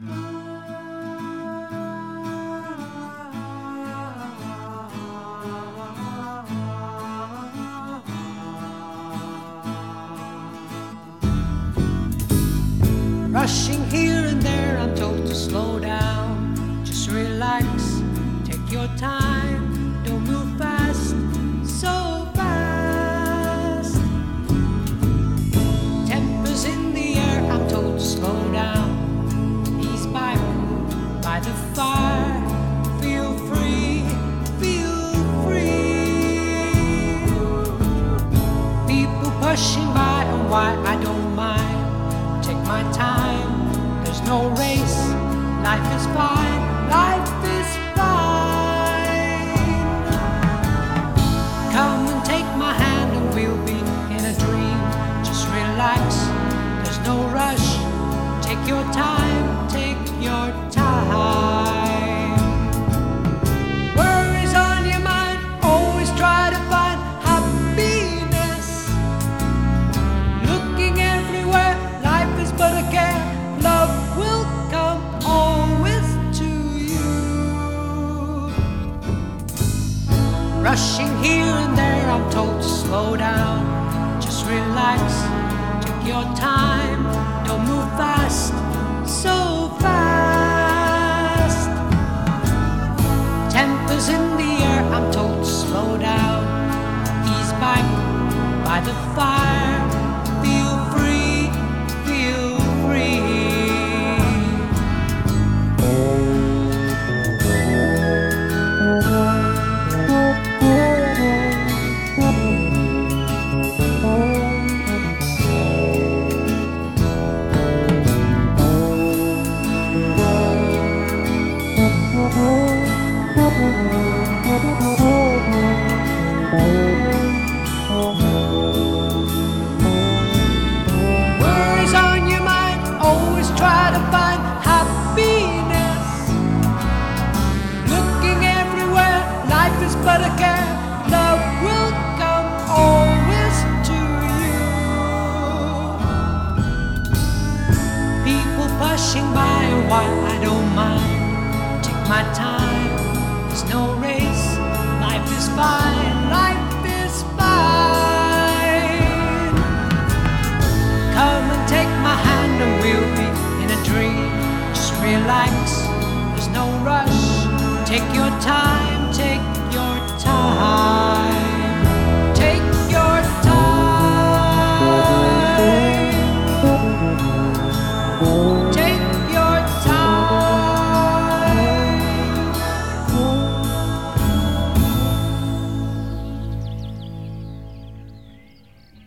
Rushing here and there, I'm told to slow down. Just relax, take your time, don't move fast, so fast. Tempers in the air, I'm told to slow down. Ease back by the fire, feel free, feel free. People pushing by, and why I don't mind. Take my time, there's no race. Life is fine, life is fine. Come and take my hand and we'll be in a dream. Just relax, there's no rush. Take your time, take your time. Worries on your mind, always try to find happiness. Looking everywhere, life is but a care. Love will come always to you. Rushing here and there, I'm told to slow down. Just relax, take your time, don't move fast, so fast. Tempers in the air, I'm told to slow down. Ease back by the fire, feel free, feel free. Worries on your mind, always try to find happiness. Looking everywhere, life is but a care. Love will come always to you. People pushing by, why I don't mind. Take my time, there's no race. Life is fine, life is fine. Come and take my hand and we'll be in a dream. Just relax, there's no rush. Take your time.